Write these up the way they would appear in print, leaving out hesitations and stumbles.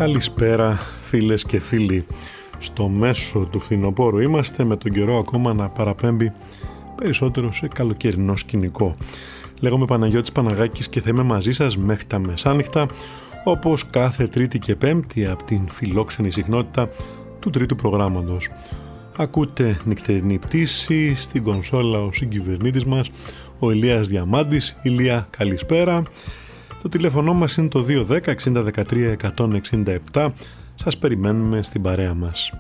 Καλησπέρα φίλες και φίλοι. Στο μέσο του φθινοπόρου είμαστε, με τον καιρό ακόμα να παραπέμπει περισσότερο σε καλοκαιρινό σκηνικό. Λέγομαι Παναγιώτης Παναγάκης και θα είμαι μαζί σας μέχρι τα μεσάνυχτα, όπως κάθε Τρίτη και Πέμπτη από την φιλόξενη συχνότητα του τρίτου προγράμματος. Ακούτε νυχτερινή πτήση, στην κονσόλα ο συγκυβερνήτης μας, ο Ηλίας Διαμάντης. Ηλία, καλησπέρα. Το τηλέφωνο μας είναι το 210 60 13 167. Σας περιμένουμε στην παρέα μας.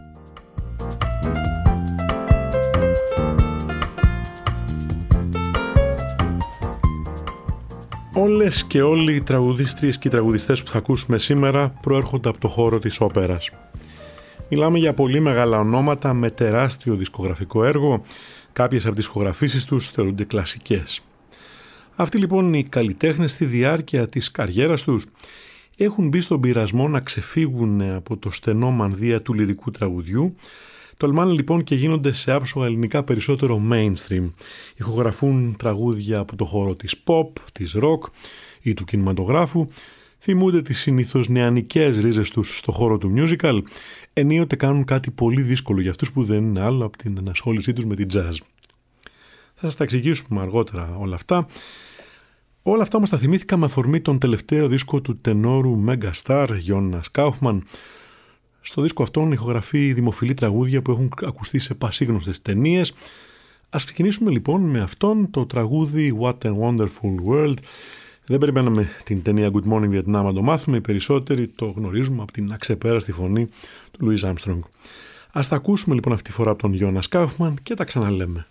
Όλες και όλοι οι τραγουδίστριες και οι τραγουδιστές που θα ακούσουμε σήμερα προέρχονται από το χώρο της όπερας. Μιλάμε για πολύ μεγάλα ονόματα με τεράστιο δισκογραφικό έργο. Κάποιες από τις δισκογραφήσεις τους θεωρούνται κλασικές. Αυτοί λοιπόν οι καλλιτέχνες στη διάρκεια της καριέρας τους έχουν μπει στον πειρασμό να ξεφύγουν από το στενό μανδύα του λυρικού τραγουδιού. Τολμάνε λοιπόν και γίνονται σε άψογα ελληνικά περισσότερο mainstream. Ηχογραφούν τραγούδια από το χώρο της pop, της rock ή του κινηματογράφου. Θυμούνται τις συνήθως νεανικές ρίζες τους στο χώρο του musical. Ενίοτε κάνουν κάτι πολύ δύσκολο για αυτούς που δεν είναι άλλο από την ενασχόλησή τους με την jazz. Θα σας τα εξηγήσουμε αργότερα όλα αυτά. Όλα αυτά όμως τα θυμήθηκα με αφορμή τον τελευταίο δίσκο του τενόρου Megastar, Γιώνας Κάουφμαν. Στο δίσκο αυτόν ηχογραφεί δημοφιλή τραγούδια που έχουν ακουστεί σε πασίγνωστες ταινίες. Ας ξεκινήσουμε λοιπόν με αυτόν το τραγούδι What a Wonderful World. Δεν περιμέναμε την ταινία Good Morning Vietnam να το μάθουμε, οι περισσότεροι το γνωρίζουμε από την αξεπέραστη φωνή του Louis Armstrong. Ας τα ακούσουμε λοιπόν αυτή τη φορά από τον Γιώνας Κάουφμαν και τα ξαναλέμε.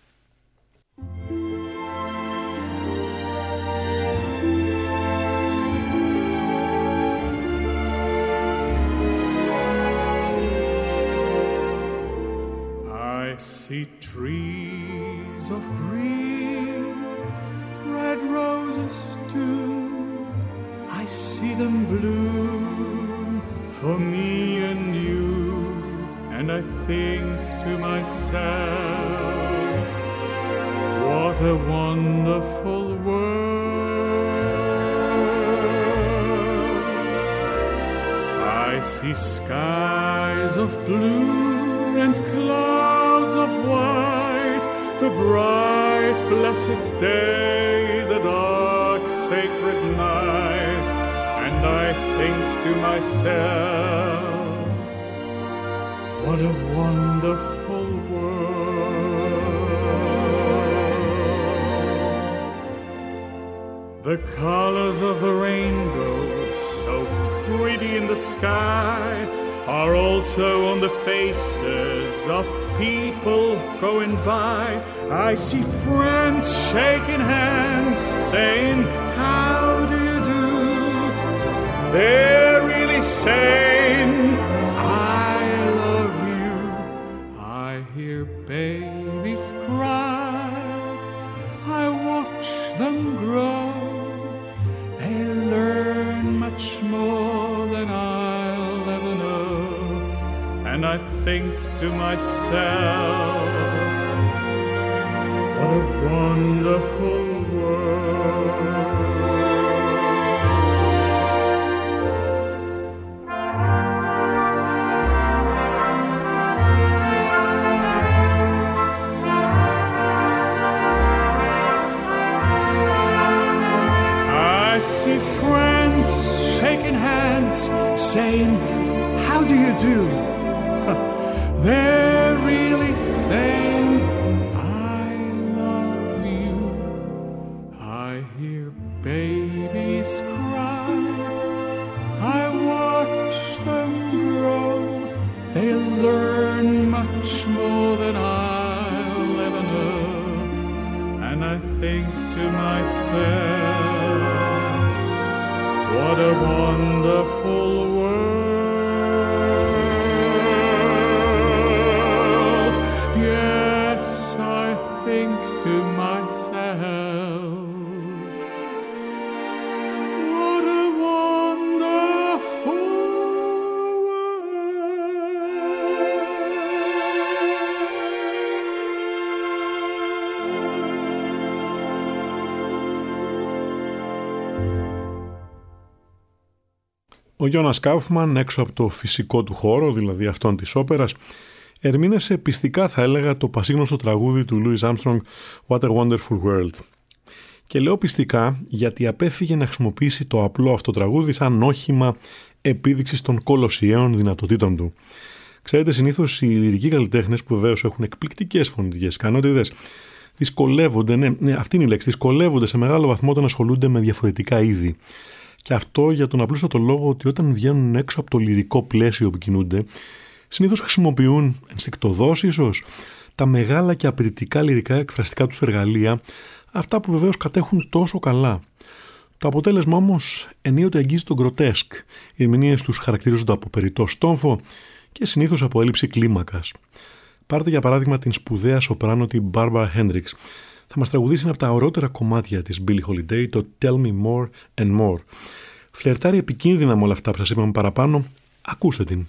See trees of green, red roses too. I see them bloom for me and you, and I think to myself, what a wonderful world. I see skies of blue and clouds of white, the bright blessed day, the dark sacred night, and I think to myself, what a wonderful world. The colors of the rainbow, so pretty in the sky, are also on the faces of people going by. I see friends shaking hands, saying, how do you do? They're really saying, I love you. I hear babies cry, I watch them grow. They learn much more than I'll ever know. And I think to myself, what a wonderful world. I see friends shaking hands, saying, how do you do? They're really saying, I love you. I hear babies cry, I watch them grow. They learn much more than I'll ever know. And I think to myself, what a wonderful world. Think to myself, what a wonderful world. Ο Γιώνας Κάουφμαν, έξω από το φυσικό του χώρο, δηλαδή αυτόν της όπερας, ερμήνευσε πιστικά, θα έλεγα, το πασίγνωστο τραγούδι του Louis Armstrong «What a Wonderful World». Και λέω πιστικά γιατί απέφυγε να χρησιμοποιήσει το απλό αυτό τραγούδι σαν όχημα επίδειξης των κολοσιαίων δυνατοτήτων του. Ξέρετε, συνήθως οι λυρικοί καλλιτέχνες, που βεβαίως έχουν εκπληκτικές φωνητικές ικανότητες, δυσκολεύονται, αυτή είναι η λέξη, δυσκολεύονται σε μεγάλο βαθμό όταν ασχολούνται με διαφορετικά είδη. Και αυτό για τον απλούστατο λόγο ότι όταν βγαίνουν έξω από το λυρικό πλαίσιο που κινούνται, συνήθως χρησιμοποιούν ενστικτωδώς ίσως τα μεγάλα και απαιτητικά λυρικά εκφραστικά τους εργαλεία, αυτά που βεβαίως κατέχουν τόσο καλά. Το αποτέλεσμα όμως ενίοτε αγγίζει τον γκροτέσκ. Οι ερμηνείες τους χαρακτηρίζονται από περιττό στόμφο και συνήθως από έλλειψη κλίμακας. Πάρτε για παράδειγμα την σπουδαία σοπράνο την Barbara Hendricks. Θα μας τραγουδήσει ένα από τα ωραιότερα κομμάτια της Billie Holiday, το Tell Me More and More. Φλερτάρει επικίνδυνα με όλα αυτά που σας είπαμε παραπάνω. Ακούστε την.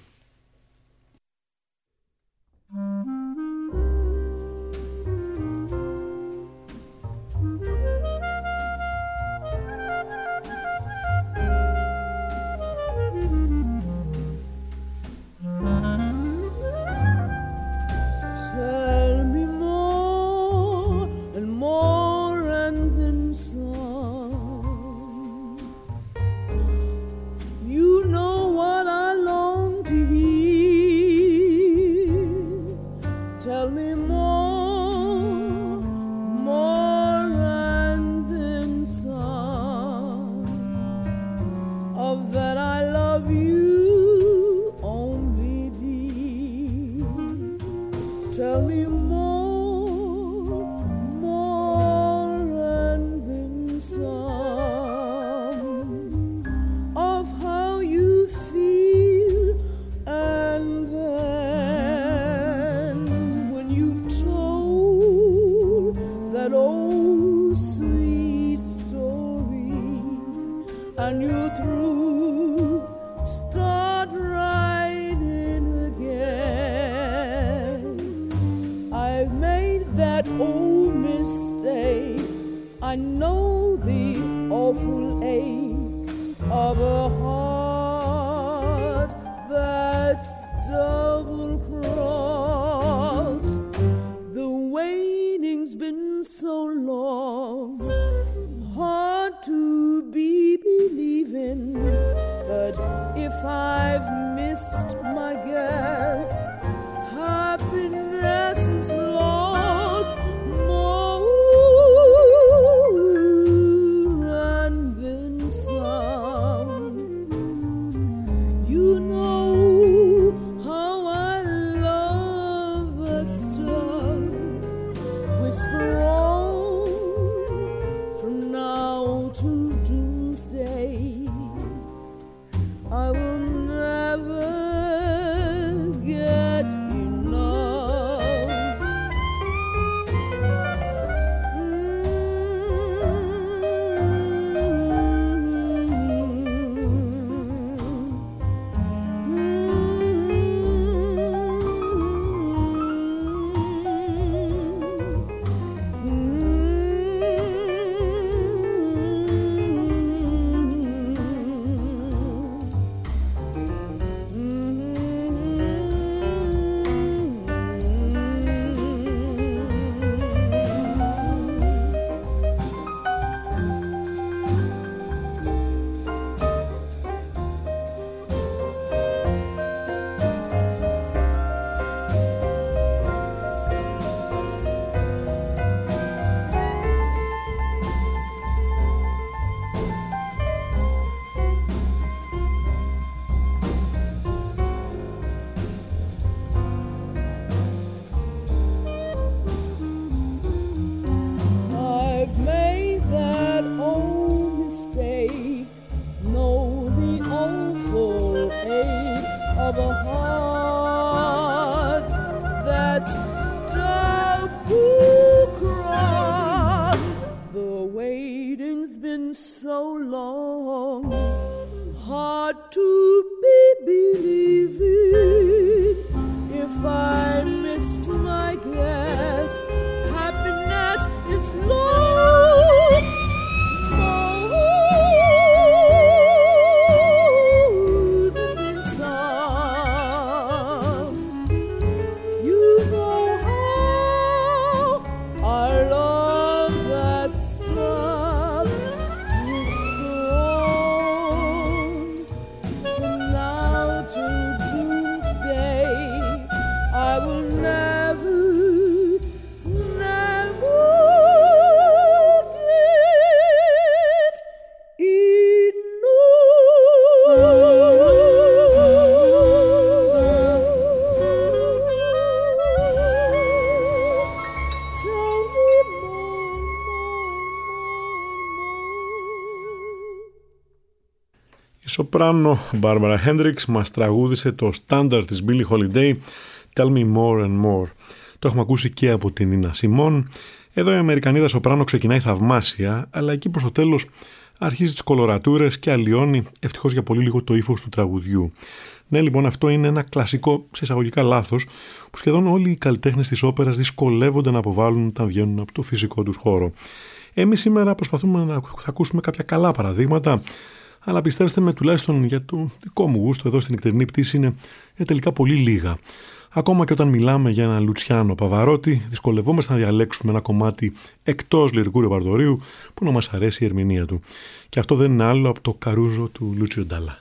Η σοπράνο Barbara Hendricks μας τραγούδισε το στάνταρ της Billie Holiday Tell Me More and More. Το έχουμε ακούσει και από την Νίνα Σιμών. Εδώ η Αμερικανίδα σοπράνο ξεκινάει θαυμάσια, αλλά εκεί προς το τέλος αρχίζει τις κολορατούρες και αλλοιώνει ευτυχώς για πολύ λίγο το ύφος του τραγουδιού. Ναι, λοιπόν, αυτό είναι ένα κλασικό σε εισαγωγικά λάθος που σχεδόν όλοι οι καλλιτέχνες της όπερας δυσκολεύονται να αποβάλουν όταν βγαίνουν από το φυσικό τους χώρο. Εμείς σήμερα προσπαθούμε να ακούσουμε κάποια καλά παραδείγματα, αλλά πιστέψτε με, τουλάχιστον για το δικό μου γούστο εδώ στην νυχτερινή πτήση είναι τελικά πολύ λίγα. Ακόμα και όταν μιλάμε για έναν Λουτσιάνο Παβαρότη, δυσκολευόμαστε να διαλέξουμε ένα κομμάτι εκτός λυρικού ρεπερτορίου που να μας αρέσει η ερμηνεία του. Και αυτό δεν είναι άλλο από το Καρούζο του Λούτσιο Ντάλα.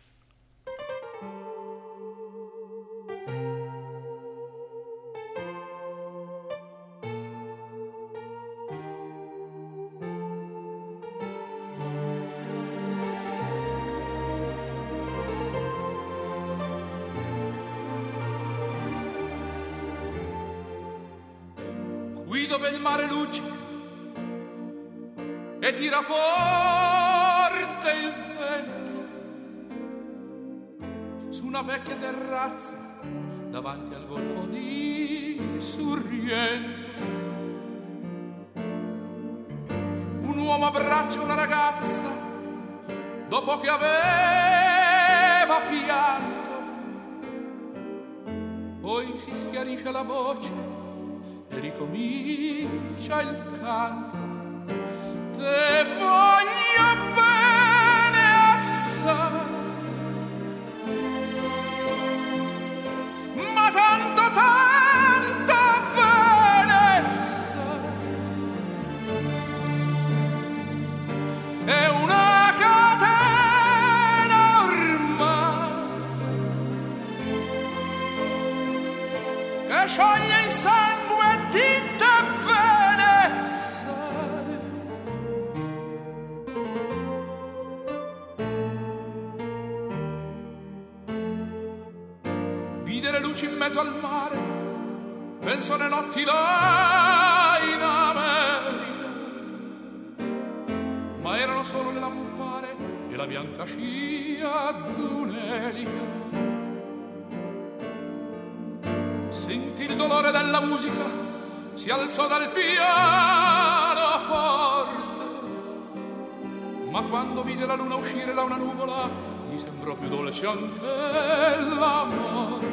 Dove il mare luccica e tira forte il vento su una vecchia terrazza davanti al golfo di Sorrento. Un uomo abbraccia una ragazza dopo che aveva pianto, poi si schiarisce la voce e ricomincia il canto. Te voglio bene assai, ma tanto tanto bene assai. È una catena ormai che scioglie il sangue di te bene sai. Vide le luci in mezzo al mare, penso alle notti là in America, ma erano solo le lampare e la bianca scia d'un'elica. Sentì il dolore della musica, si alzò dal pianoforte, ma quando vide la luna uscire da una nuvola, gli sembrò più dolce anche la morte.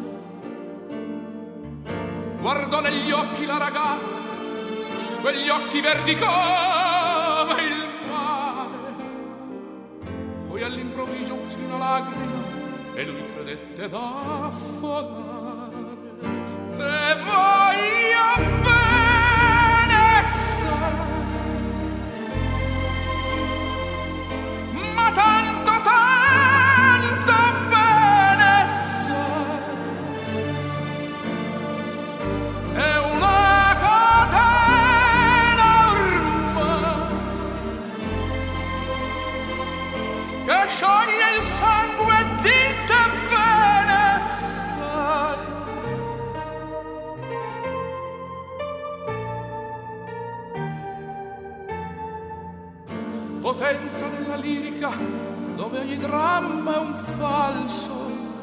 Guardò negli occhi la ragazza, quegli occhi verdi come il mare, poi all'improvviso uscì una lacrima e lui credette d'affogare. Te voglio bene assai, ma tanto tanto bene assai. È una catena ormai che scioglie il sangue di te bene assai. Potenza della lirica, dove ogni dramma è un falso,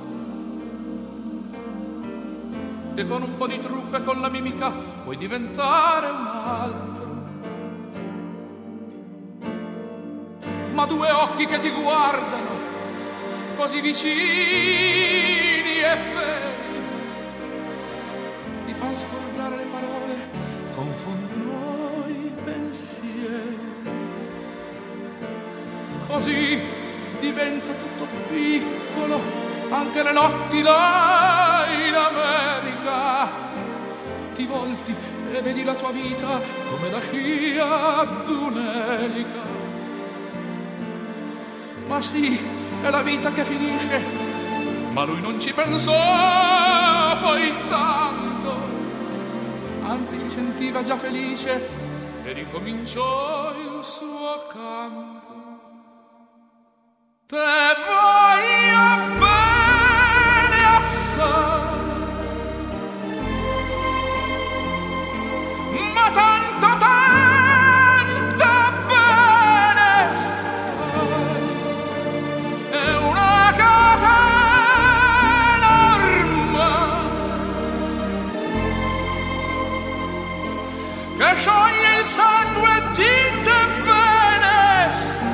e con un po' di trucco e con la mimica puoi diventare un altro. Ma due occhi che ti guardano, così vicini e feri, ti fanno scordare le parole, confondono i pensieri. Così diventa tutto piccolo, anche le notti là in America. Ti volti e vedi la tua vita come la scia d'un'elica. Ma sì, è la vita che finisce, ma lui non ci pensò poi tanto, anzi si sentiva già felice e ricominciò il suo canto. Te voglio bene assai, ma tanto tanto bene assai. scioglie il sangue di te vene,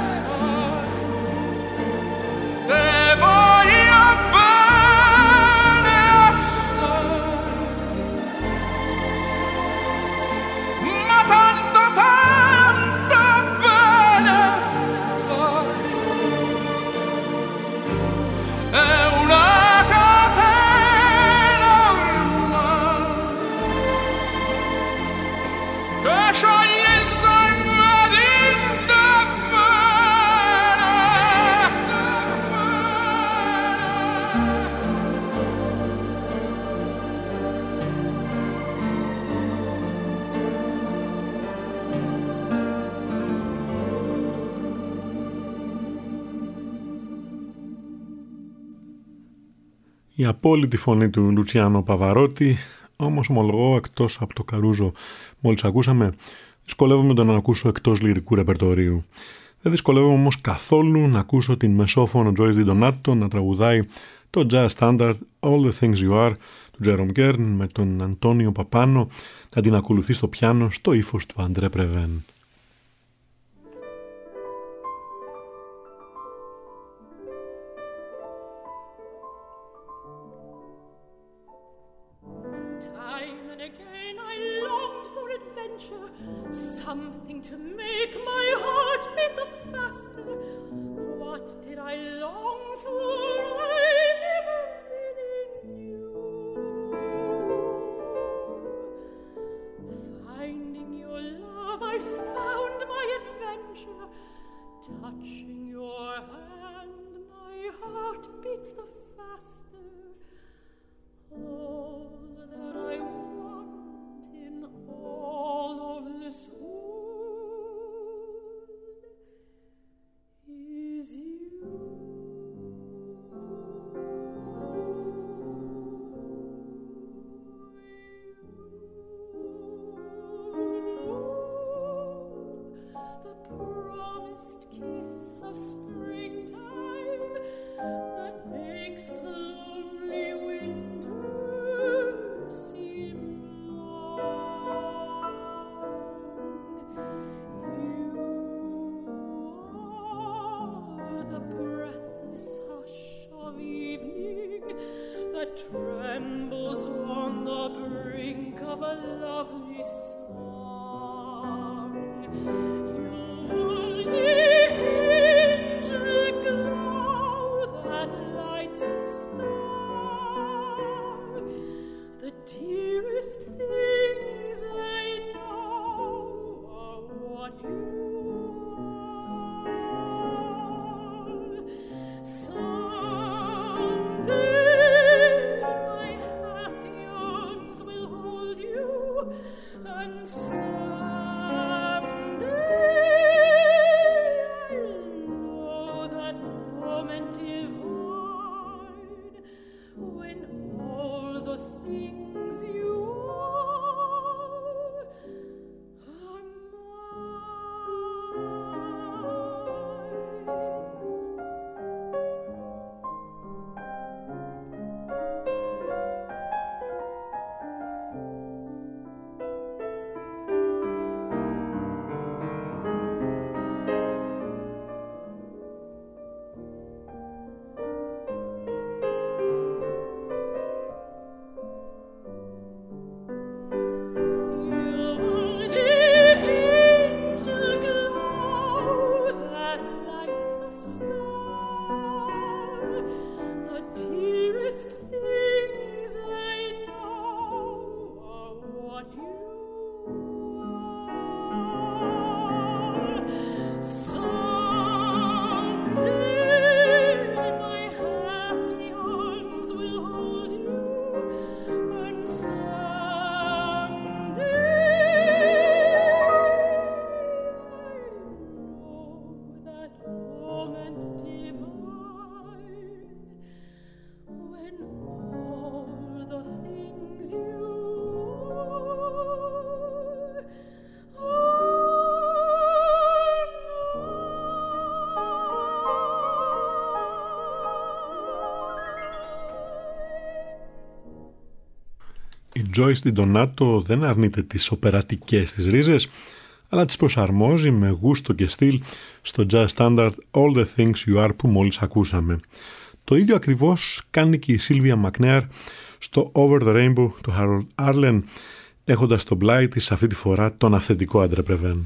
te voglio bene assai, ma tanto bene, è una catena ormai che scioglie il sangue di te vene. Η απόλυτη φωνή του Λουτσιάνο Παβαρότη, όμως ομολογώ εκτός από το Καρούζο μόλις ακούσαμε, δυσκολεύομαι το να ακούσω εκτός λυρικού ρεπερτορίου. Δεν δυσκολεύομαι όμως καθόλου να ακούσω την μεσόφωνο Joyce DiDonato να τραγουδάει το jazz standard All the Things You Are του Jerome Kern με τον Αντώνιο Παπάνο να την ακολουθεί στο πιάνο στο ύφος του Αντρέ Πρεβέν. Something to make my heart beat the faster. What did I long for? I never really knew. Finding your love, I found my adventure. Touching your hand, my heart beats the faster. All that I want in all of this world is you. The promised kiss of springtime that makes the lonely winter seem long. You are the breathless hush of evening that trembles on the brink of a lovely song. You're the angel glow that lights a star. The dearest things I know are what you are. Someday my happy arms will hold you, and someday I'll know that moment divine when all the things you are mine. Joyce DiDonato δεν αρνείται τις οπερατικές της ρίζες, αλλά τις προσαρμόζει με γούστο και στυλ στο jazz standard All the Things You Are που μόλις ακούσαμε. Το ίδιο ακριβώς κάνει και η Sylvia McNair στο Over the Rainbow του Harold Arlen, έχοντας στο πλάι της αυτή τη φορά τον αυθεντικό Andre Previn.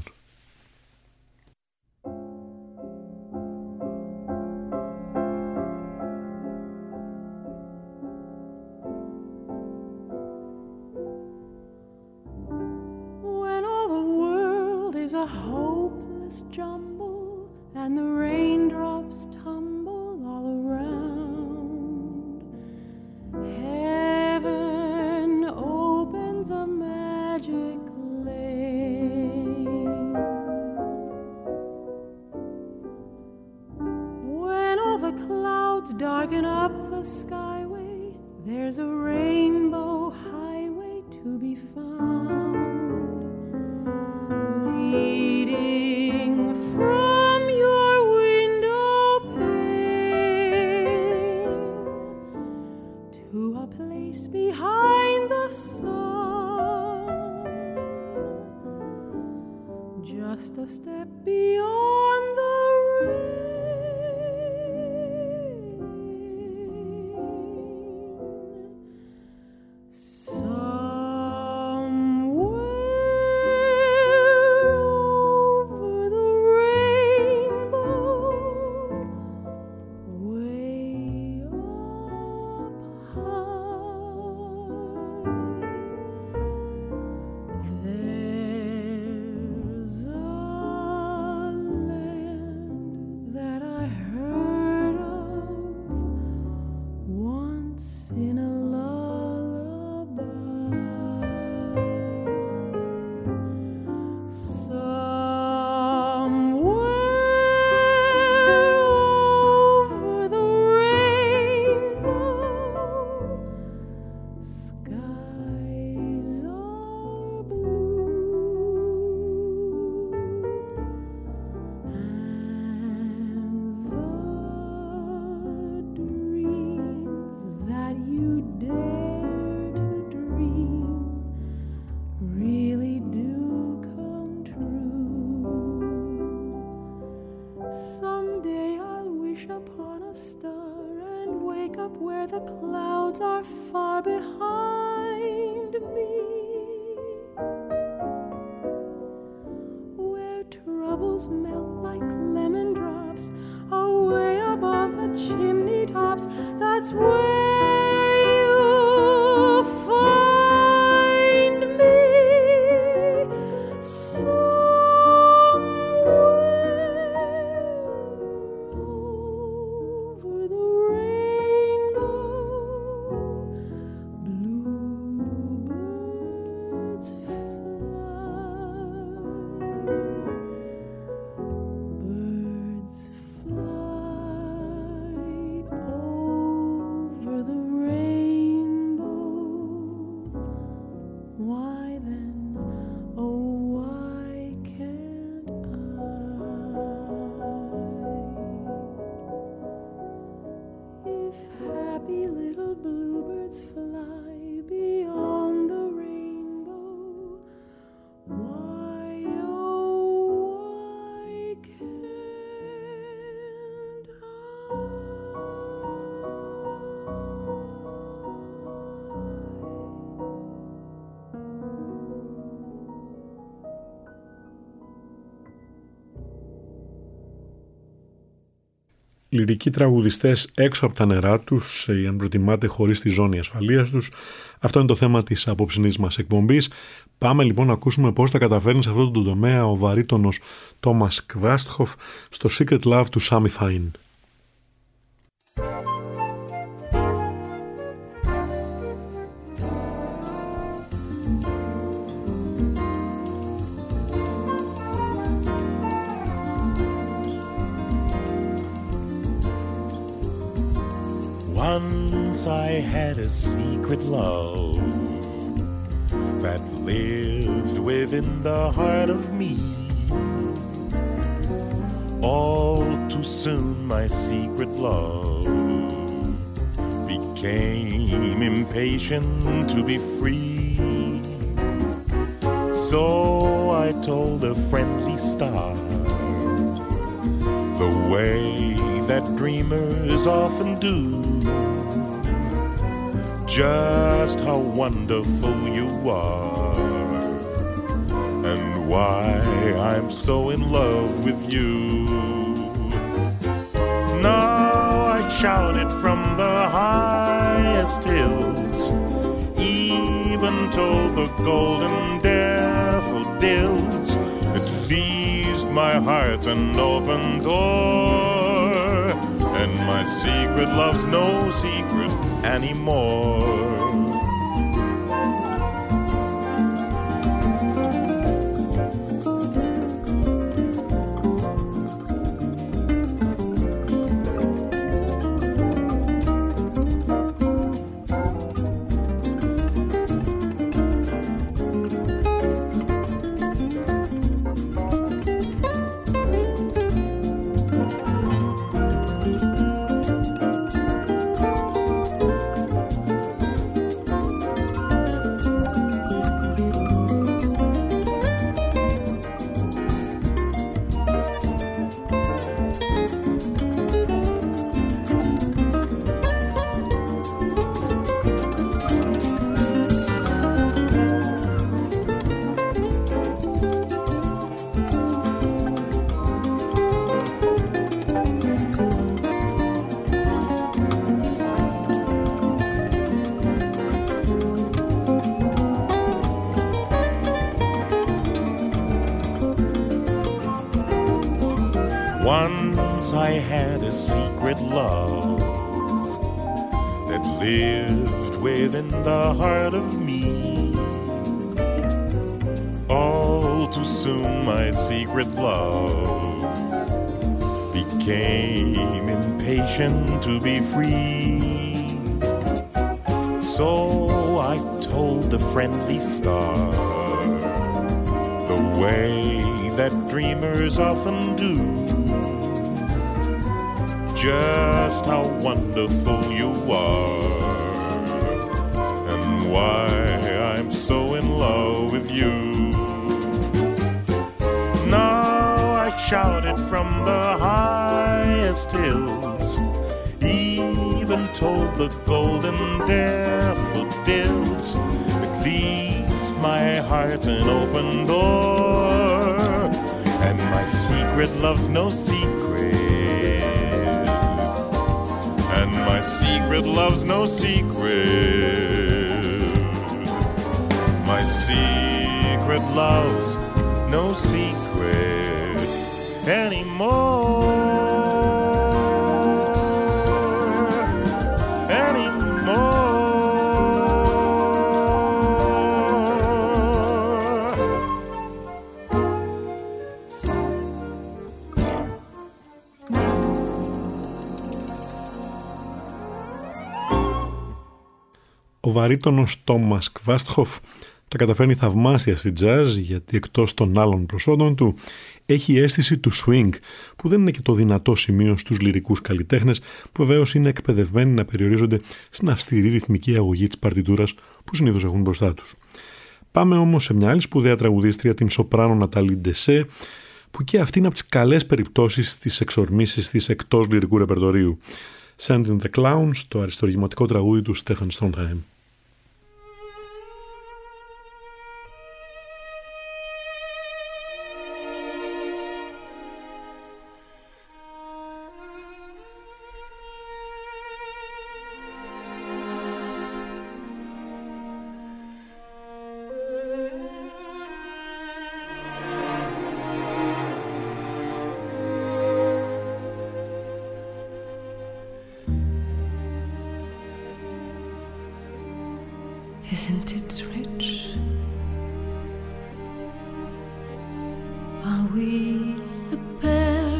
Darken up the skyway, there's a rainbow highway to be found, leading from your window pane to a place behind the sun, just a step beyond the rain. Λυρικοί τραγουδιστές έξω από τα νερά τους, ή αν προτιμάτε χωρίς τη ζώνη ασφαλείας τους. Αυτό είναι το θέμα της απόψινής μας εκπομπής. Πάμε λοιπόν να ακούσουμε πώς τα καταφέρνει σε αυτό το τομέα ο βαρύτονος Τόμας Κβάστχοφ στο Secret Love του Σάμι Φάιν. Once I had a secret love that lived within the heart of me. All too soon my secret love became impatient to be free. So I told a friendly star the way that dreamers often do, just how wonderful you are, and why I'm so in love with you. Now I shout it from the highest hills, even told the golden daffodils. At least my heart's an open door, and my secret love's no secret anymore. Once I had a secret love that lived within the heart of me. All too soon my secret love became impatient to be free. So I told a friendly star the way that dreamers often do, just how wonderful you are, and why I'm so in love with you. Now I shout it from the highest hills, even told the golden daffodils. At least my heart's an open door, and my secret love's no secret, and my secret love's no secret. My secret love's no secret anymore. Ο βαρύτονος Τόμας Κβάστχοφ τα καταφέρνει θαυμάσια στη jazz, γιατί εκτός των άλλων προσόντων του έχει αίσθηση του swing, που δεν είναι και το δυνατό σημείο στους λυρικούς καλλιτέχνες, που βεβαίως είναι εκπαιδευμένοι να περιορίζονται στην αυστηρή ρυθμική αγωγή της παρτιτούρας που συνήθως έχουν μπροστά τους. Πάμε όμως σε μια άλλη σπουδαία τραγουδίστρια, την σοπράνο Νατάλη Ντεσέ, που και αυτή είναι από τις καλές περιπτώσεις της εξορμήσεις της εκτός λυρικού ρεπερτορίου. Sending the Clowns, το αριστοργηματικό τραγούδι του Στέφαν Στρόντχαιμ. Isn't it rich? Are we a pair?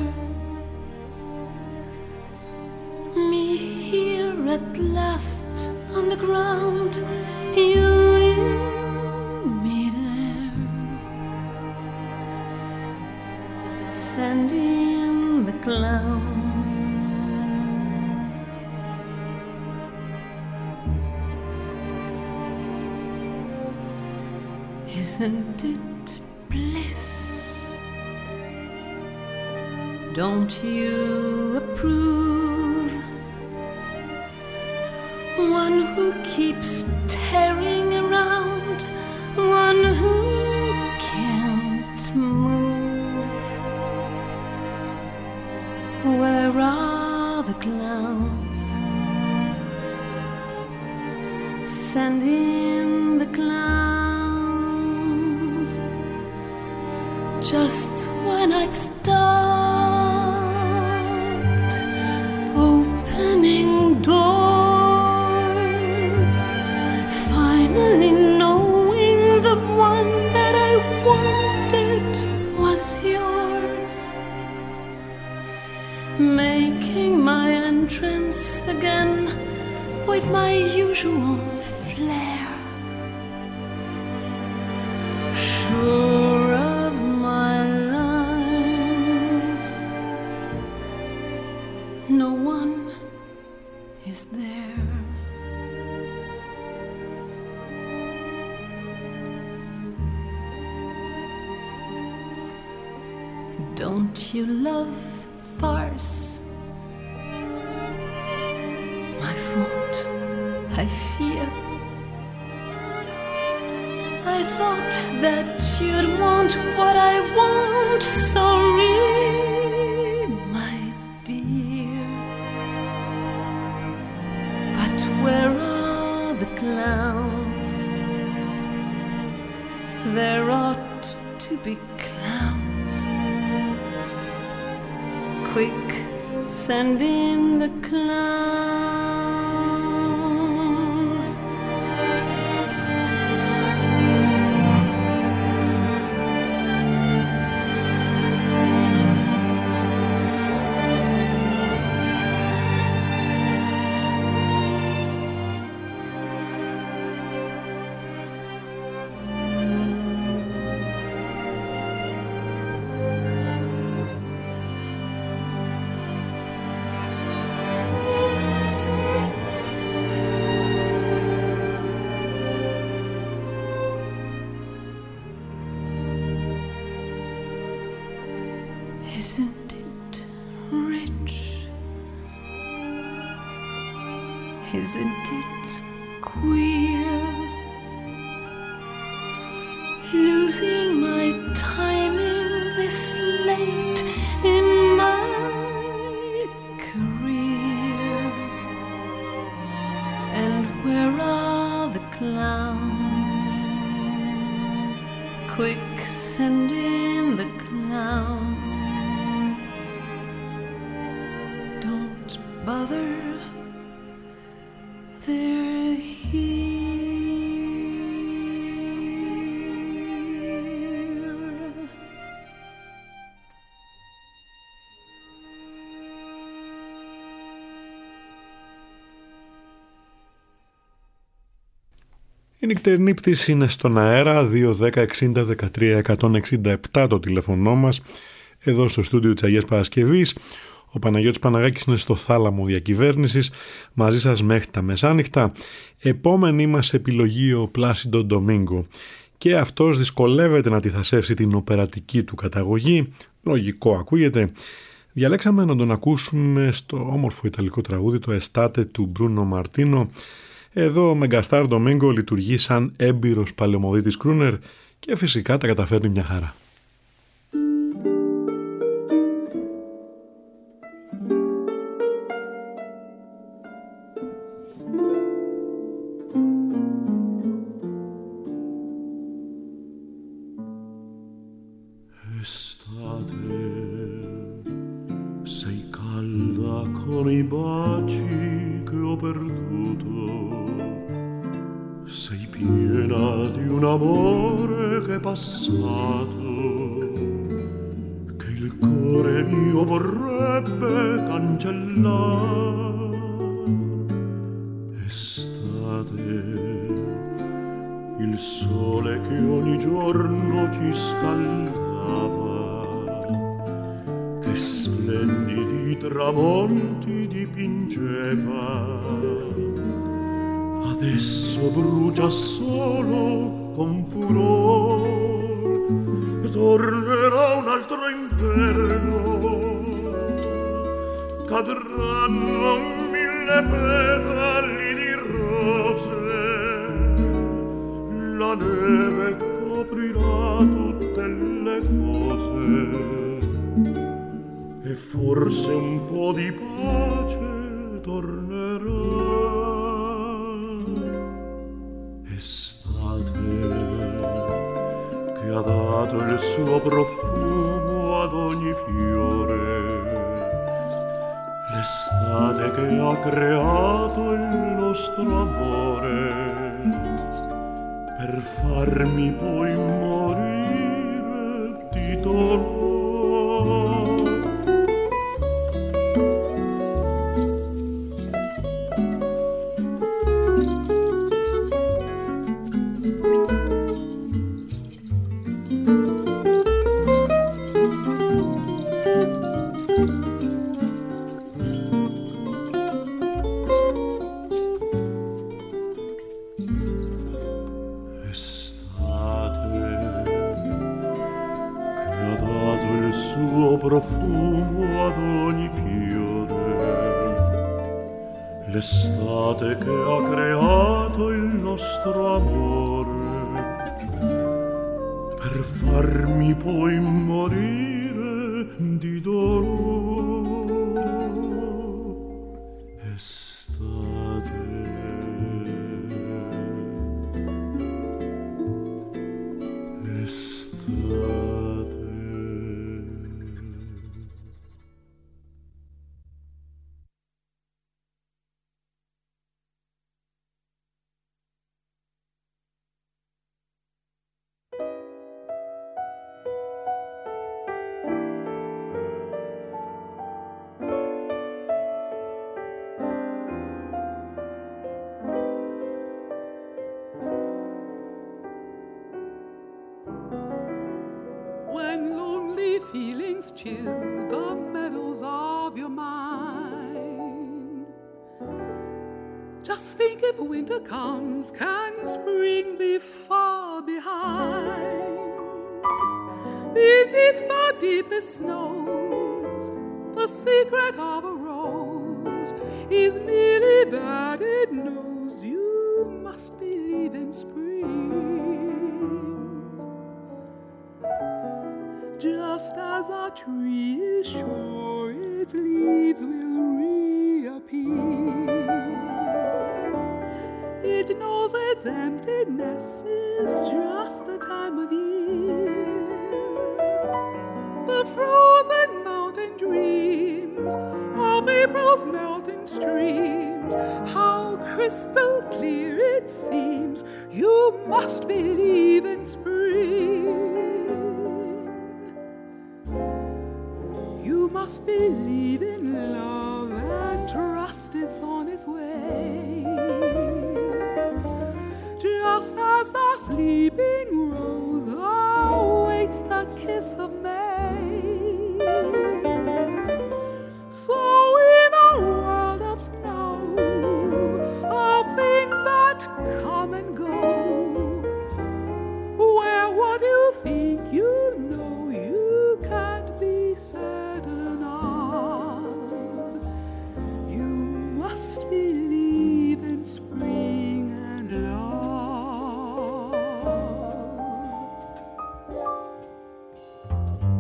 Me here at last on the ground, you in midair, sending the clowns. Is Isn't it bliss? Don't you approve? One who keeps tearing around, one who can't move. Where are the clouds? Send in the clowns. Just when I'd stopped opening doors, finally knowing the one that I wanted was yours, making my entrance again with my usual flair, sure of my lines. No one is there. Don't you love farce? My fault, I fear. I thought that you'd want what I want, so real, my dear. But where are the clowns? There ought to be clowns. Quick, send in the clowns. Isn't it rich? Isn't it queer? Losing my timing this late in my career. And where are the clowns? Quick, send in the clowns. Don't bother, they're here. Η νυχτερινή πτήση είναι στον αέρα, 2-10-60-13-167 το τηλέφωνό μας, εδώ στο στούντιο της Αγίας Παρασκευής. Ο Παναγιώτης Παναγάκης είναι στο θάλαμο διακυβέρνησης, μαζί σας μέχρι τα μεσάνυχτα. Επόμενη μας επιλογή ο Πλάσιντο Ντομίνγκο. Και αυτός δυσκολεύεται να αντιθασεύσει την οπερατική του καταγωγή, λογικό ακούγεται. Διαλέξαμε να τον ακούσουμε στο όμορφο ιταλικό τραγούδι το Estate του Μπρούνο Μαρτίνο. Εδώ ο Μεγκαστάρ Ντομίνγκο λειτουργεί σαν έμπειρος παλαιομοδίτης κρούνερ και φυσικά τα καταφέρνει μια χαρά. Sei calda con i baci che ho perduto, sei piena di un amore che è passato, che il cuore mio vorrebbe cancellare. Estate, il sole che ogni giorno ci scaldava, che splendidi tramonti dipingeva, adesso brucia solo con furor, tornerà un altro inverno, cadranno 1000 petali di rose, la neve coprirà tutte le cose e forse un po' di pace tornerà. Estate che ha dato il suo profumo ad ogni fiore, l'estate che ha creato il nostro amore, per farmi poi morire di dolore. Profumo ad ogni fiore, l'estate che ha creato il nostro amore, per farmi poi morire di dolore. Estate, estate. Chill the meadows of your mind. Just think if winter comes, can spring be far behind? Beneath the deepest snows, the secret of a rose is merely that it knows you must believe in spring. Just as a tree is sure its leaves will reappear, it knows its emptiness is just a time of year. The frozen mountain dreams of April's melting streams, how crystal clear it seems, you must believe in spring. You must believe in love and trust it's on its way. Just as the sleeping rose awaits the kiss of May, so in a world of snow, of things that come and go, where what you think you know you can't be certain of, you must believe in spring and love.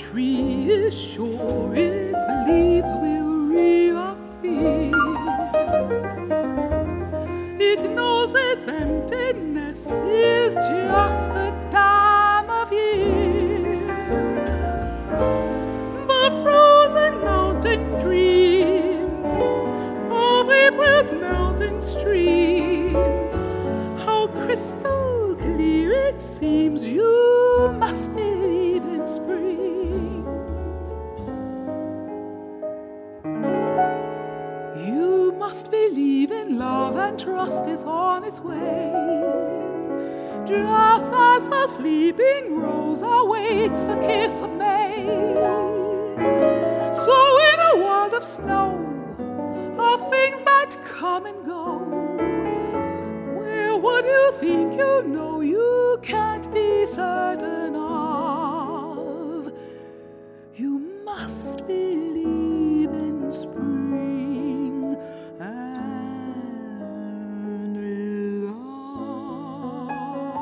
tree is sure its leaves will reappear. It knows its emptiness is just a time of year. The frozen mountain dreams of April's melting streams. How crystal clear it seems, you must believe in spring. You must believe in love and trust is on its way. Just as the sleeping rose awaits the kiss of May. So in a world of snow, of things that come and go, where would you think you know you can't be certain of? You must believe in spring and love.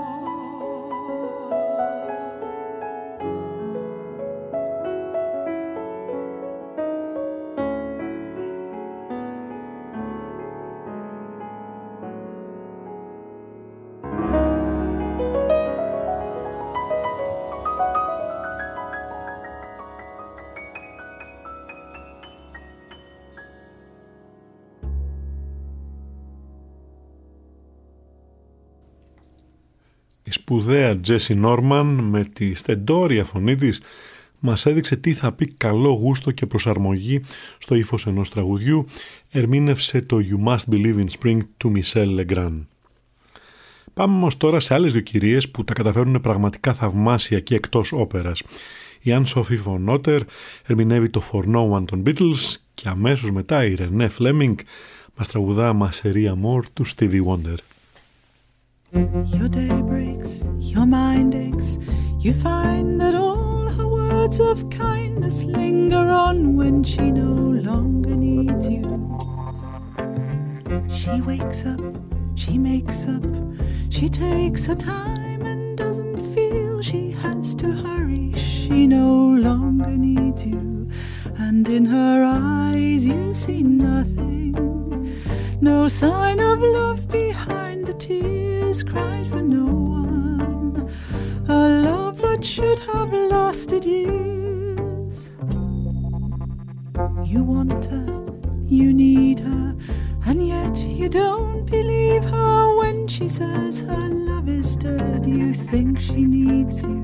Η σπουδαία Τζέσι Νόρμαν με τη στεντόρια φωνή της μας έδειξε τι θα πει καλό γούστο και προσαρμογή στο ύφος ενός τραγουδιού. Ερμήνευσε το You Must Believe in Spring του Michel Legrand. Πάμε όμως τώρα σε άλλες δύο κυρίες που τα καταφέρουν πραγματικά θαυμάσια και εκτός όπερας. Η Anne-Sophie von Otter ερμηνεύει το For No One των Beatles και αμέσως μετά η Renée Fleming μας τραγουδά Ma Chérie Amour του Stevie Wonder. Your day breaks, your mind aches, you find that all her words of kindness linger on when she no longer needs you. She wakes up, she makes up, she takes her time and doesn't feel she has to hurry. She no longer needs you, and in her eyes you see nothing, no sign of love behind the tears cried for no one, a love that should have lasted years. You want her, you need her, and yet you don't believe her when she says her love is dead. You think she needs you.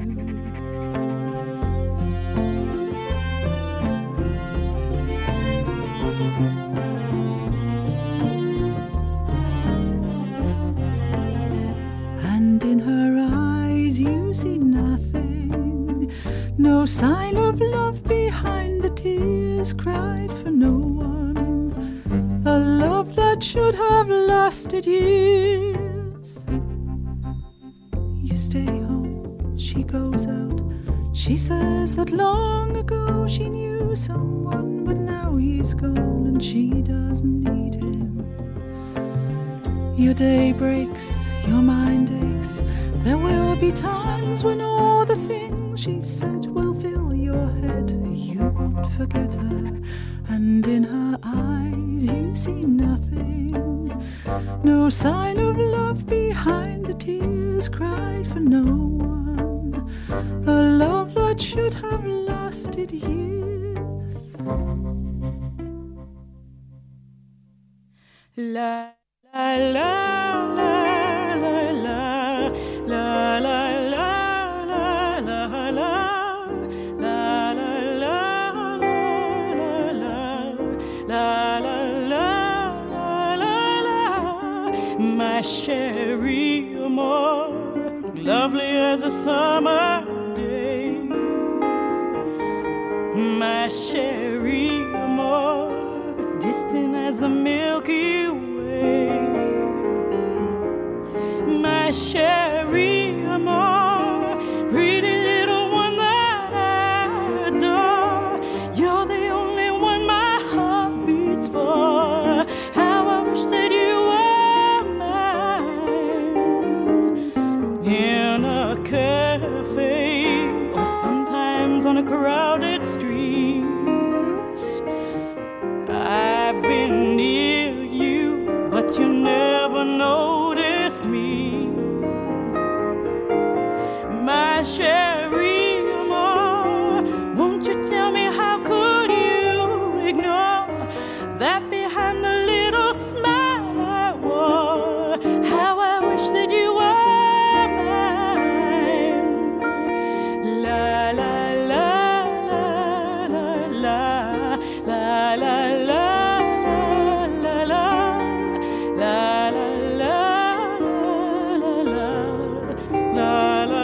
And in her eyes you see nothing, no sign of love behind the tears cried for no one, a love that should have lasted years. You stay home, she goes out, she says that long ago she knew someone, but now he's gone and she doesn't need him. Your day breaks, your mind aches, there will be times when all the things she said will fill your head. You won't forget her, and in her eyes you see nothing, no sign of love behind the tears cried for no one, a love that should have lasted years. La la la la la la la la la la la la la la la la la. My chérie amour, lovely as a summer day. My chérie amour, distant as the Milky Way. My chérie amour, pretty little one that I adore. You're the only one my heart beats for. How I wish that you were mine. In a cafe, or sometimes hands on a crowded street. I've been near you, but you never noticed me. My Cherie Amour, won't you tell me how could you ignore that behind the little smile I wore? How I wish that you were mine. La la la la la la la la la la la la la la la.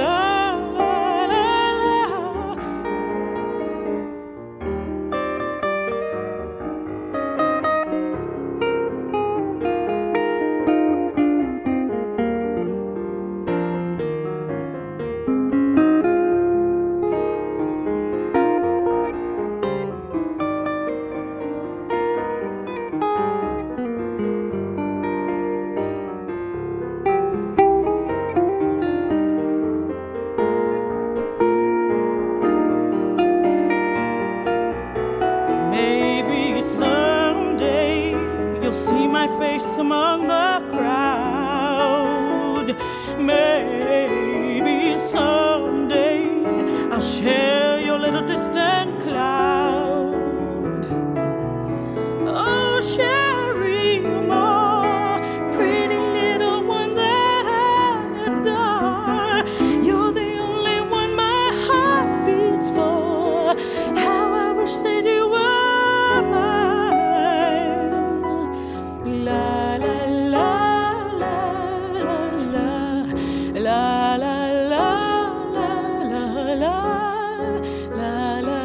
Among the crowd, maybe someday I'll share your little distant cloud. Oh, Cherie Amour, pretty little one that I adore. You're the only one my heart beats for. How I wish that you were mine. La la la la la la la la la la la la la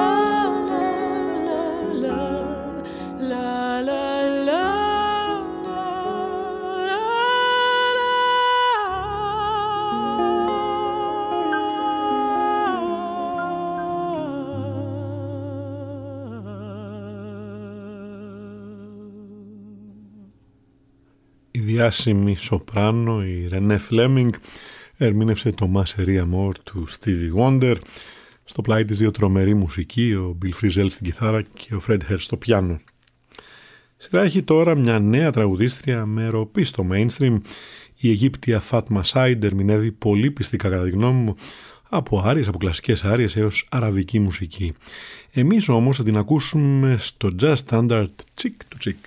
Η διάσημη σοπράνο, η Ρενέ Φλέμινγκ, ερμήνευσε το Maseria Amor του Stevie Wonder. Στο πλάι της δύο τρομερή μουσική, ο Bill Frisell στην κιθάρα και ο Fred Hurst στο πιάνο. Σειρά έχει τώρα μια νέα τραγουδίστρια με ροπή στο mainstream. Η Αιγύπτια Fatma Said ερμηνεύει πολύ πιστικά, κατά τη γνώμη μου, από άριες, από κλασικές άριες έως αραβική μουσική. Εμείς όμως θα την ακούσουμε στο jazz standard Chick to Chick.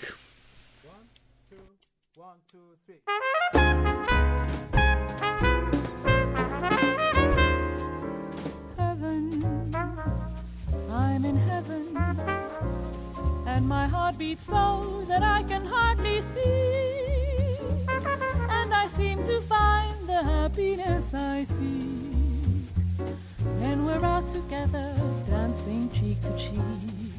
My heart beats so that I can hardly speak, and I seem to find the happiness I seek when we're out together dancing cheek to cheek.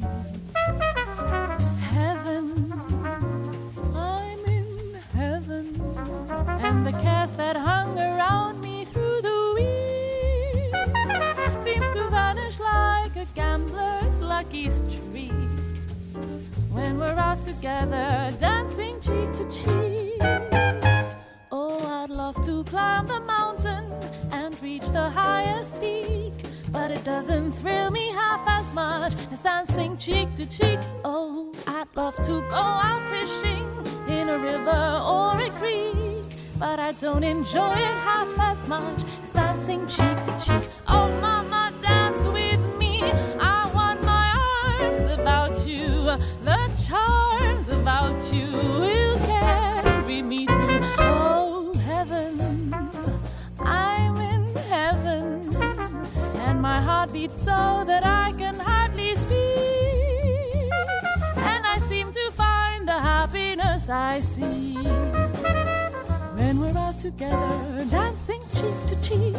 Heaven, I'm in heaven, and the cares that hung around me through the week seems to vanish like a gambler's lucky streak when we're out together dancing cheek to cheek. Oh, I'd love to climb the mountain and reach the highest peak, but it doesn't thrill me half as much as dancing cheek to cheek. Oh, I'd love to go out fishing in a river or a creek, but I don't enjoy it half as much as dancing cheek to cheek. Oh, mama, dance with me, I want my arms about you. The charms about you will carry me through. Oh, heaven, I'm in heaven, and my heart beats so that I can hardly speak, and I seem to find the happiness I see when we're out together dancing cheek to cheek.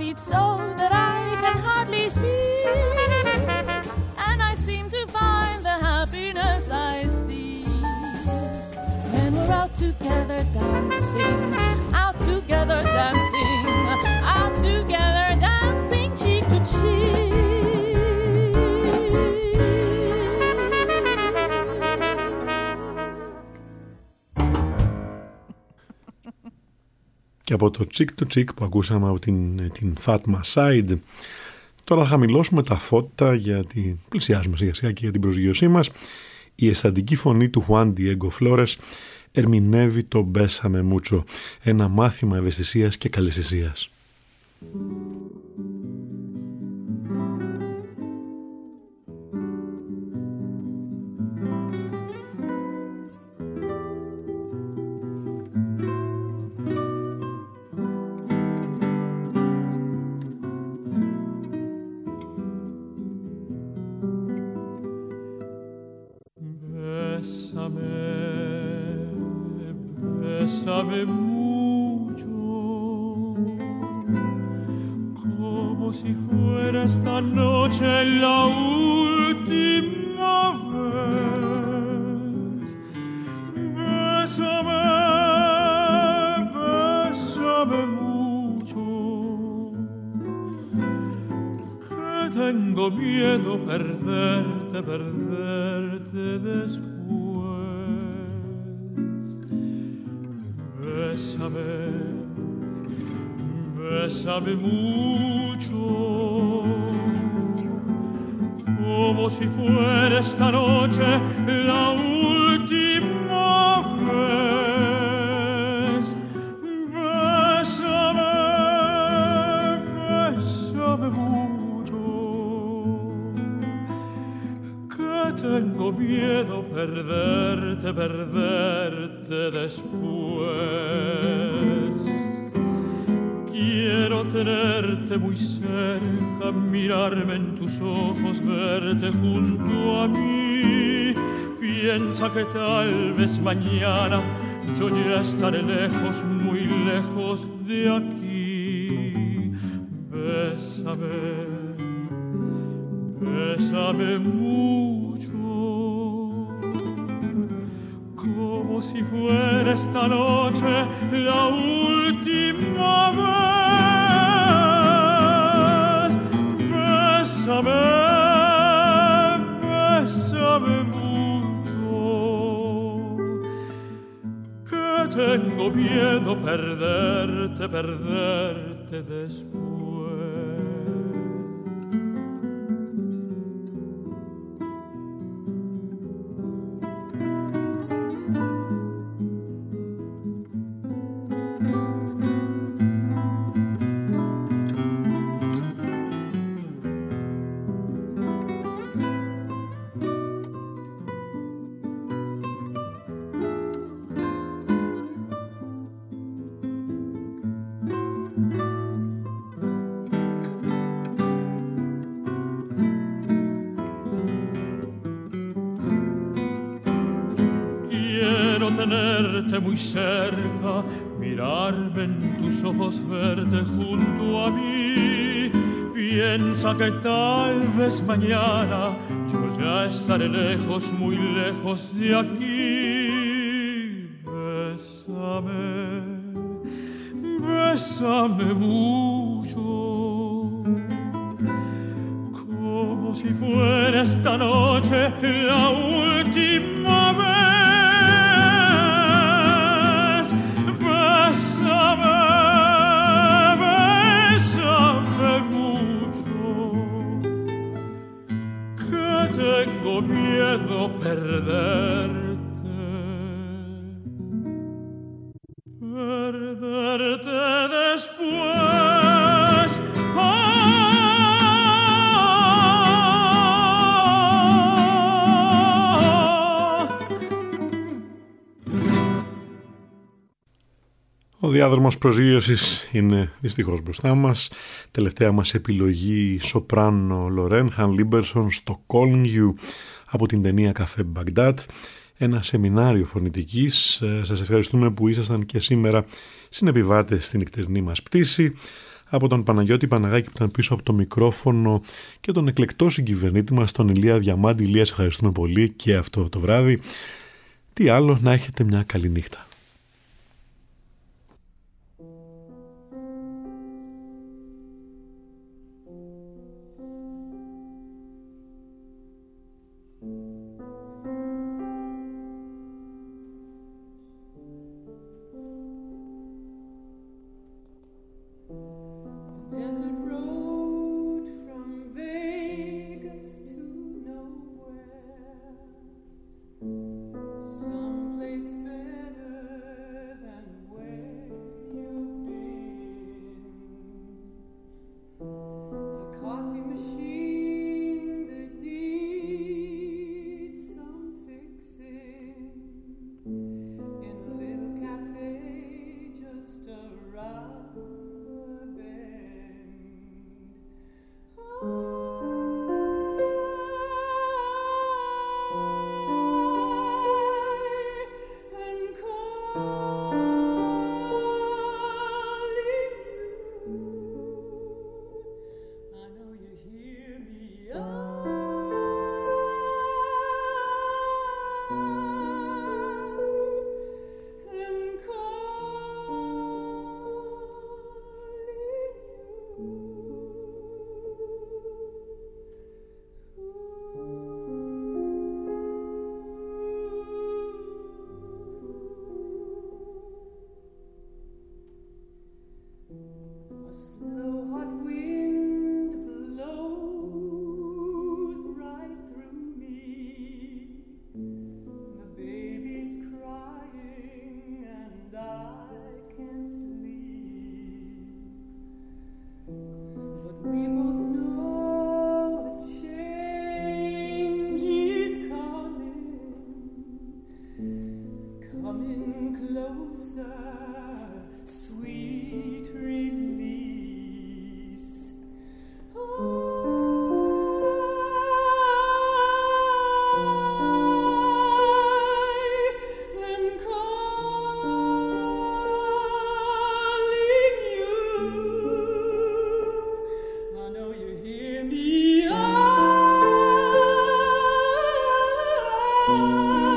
beat so that I can hardly speak, and I seem to find the happiness I see when we're out together dancing, out together dancing, out together dancing cheek to cheek. Και από το Chick to Chick που ακούσαμε από την Fatma Said, τώρα θα χαμηλώσουμε τα φώτα γιατί πλησιάζουμε σιγά σιγά και για την προσγείωσή μας. Η αισθαντική φωνή του Juan Diego Flores ερμηνεύει το Bésame Mucho, ένα μάθημα ευαισθησίας και καλαισθησίας. Bésame mucho, como si fuera esta noche la última vez. Bésame, bésame mucho, que tengo miedo perderte, perderte después. Bésame, bésame mucho, como si fuera esta noche la última vez. Bésame, bésame mucho, que tengo miedo perderte, perderte después. Quiero tenerte muy cerca, mirarme en tus ojos, verte junto a mí. Piensa que tal vez mañana yo ya estaré lejos, muy lejos de aquí. Bésame, bésame mucho, como si fuera esta noche la última vez. Bésame, bésame mucho, que tengo miedo perderte, perderte después. Tenerte muy cerca, mirarme en tus ojos, verte junto a mí. Piensa que tal vez mañana yo ya estaré lejos, muy lejos de aquí. Bésame, bésame mucho, como si fuera esta noche la última vez. Bésame, bésame mucho, que tengo miedo perderte, perderte después. Ο διάδρομος προσγείωσης είναι δυστυχώς μπροστά μας. Τελευταία μας επιλογή σοπράνο Λορέν Χαν Λίμπερσον στο Calling You από την ταινία Καφέ Μπαγντάτ. Ένα σεμινάριο φωνητικής. Σας ευχαριστούμε που ήσασταν και σήμερα συνεπιβάτες στην νυχτερινή μας πτήση. από τον Παναγιώτη Παναγάκη που ήταν πίσω από το μικρόφωνο και τον εκλεκτό συγκυβερνήτη μας, τον Ηλία Διαμάντη. Ηλία, σε ευχαριστούμε πολύ και αυτό το βράδυ. Τι άλλο, να έχετε μια καλή νύχτα. Oh